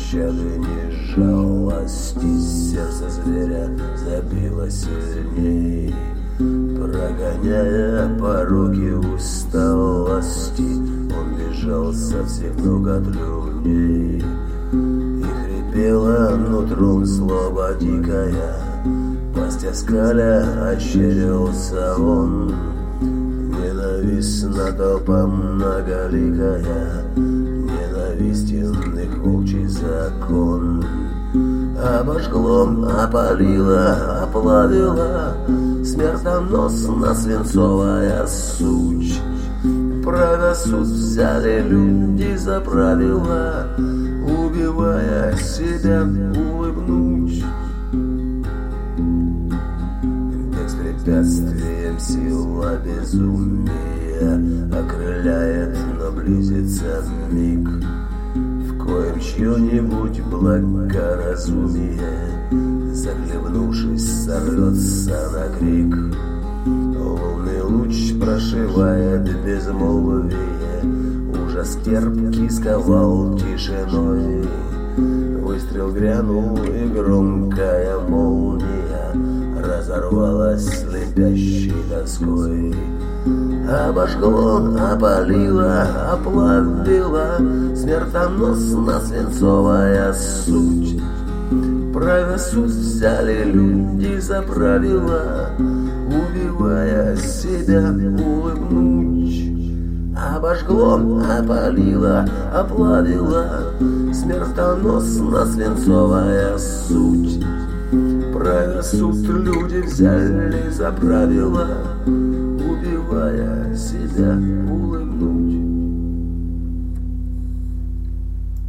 пощады ни жалости, сердце зверя забилось сильней, прогоняя пороки усталости. Он бежал со всех ног от людей, и хрипела нутром злоба дикая. Пасть оскаля ощерился он, ненавистна толпа многоликая, ненавистен их волчий закон. Обожгло, опалило, оплавило смертоносна свинцовая суть. Право суд взяли люди за правило, убивая себя улыбнуть. Бег с препятствием сила безумия окрыляет, но близится миг, в коем чье-нибудь благоразумие, захлебнувшись, сорвется на крик. Лунный луч прошивает безмолвие, ужас терпкий сковал тишиной. Выстрел грянул, и громкая молния разорвалась слепящей тоской. Обожгло, опалило, оплавило смертоносна свинцовая суть. Право суд взяли люди за правило, убивая себя улыбнуть. Обожгло, опалило, оплавило смертоносна свинцовая суть. Право суд люди взяли за правило, убивая себя улыбнуть.